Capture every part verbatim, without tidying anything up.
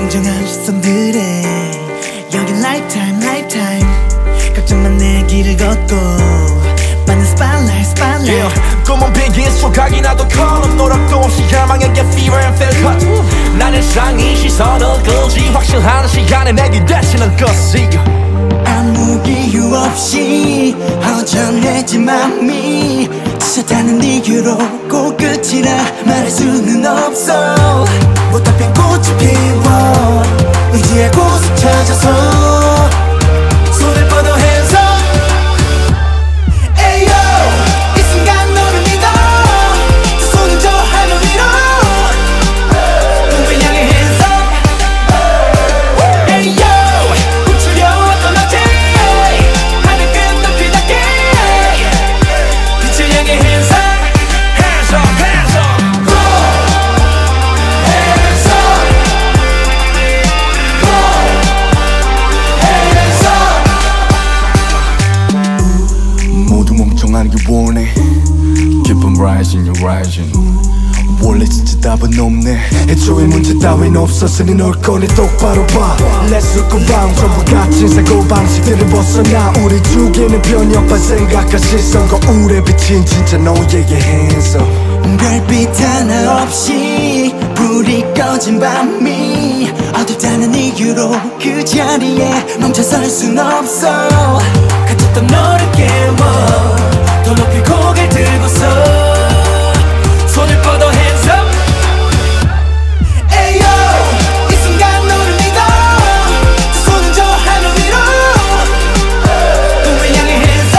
불공정한 시선들에 여긴 lifetime lifetime 걱정만 내 길을 걷고 받는 spotlight spotlight yeah. 꿈은 비긴 소각이 나도 column 노력도 없이 야망에게 fever and feel cut 난 일상이 시선을 끌지 확실한 시간에 내 기대치는 끝이 아무 이유 없이 허전해진 맘이 지쳤다는 이유로 꼭 끝이라 말할 수는 없어 못다 핀 꽃이 피워 의지의 곳을 찾아서 손을 뻗어 hands up 에이요 이 순간 너를 믿어 두 손을 저 하늘 위로 꿈을 향해 hands up 에이요 훔치려 왔던 어제 하늘 끝 높이 닿게 빛을 향해 hands up hands up hands up 멍청하게 원해 Keep on rising, you're rising 원래 진짜 답은 없네 애초에 문제 따윈 없었으니 널 꺼내 똑바로 봐 Let's look around 전부 같은 사고방식들을 벗어나 우리 죽이는 편협한 생각과 시선 거울에 비친 진짜 너에게 hands up 별빛 하나 없이 불이 꺼진 밤이 어둡다는 이유로 그 자리에 멈춰설 순 없어 갇혔던 너를 깨워 더 높이 고개를 들고서 손을 뻗어 hands up 에이요 이 순간 너를 믿어 두 손은 저 하늘 위로 꿈을 향해 hands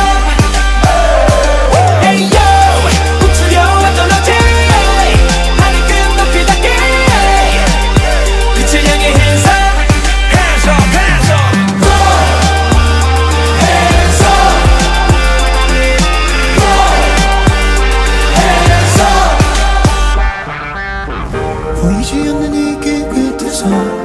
up 에이요 훔치려 왔던 어제 하늘 끝 높이 닿게 빛을 향해 hands up hands up hands up hands up 보이지 않는 이 길 끝에서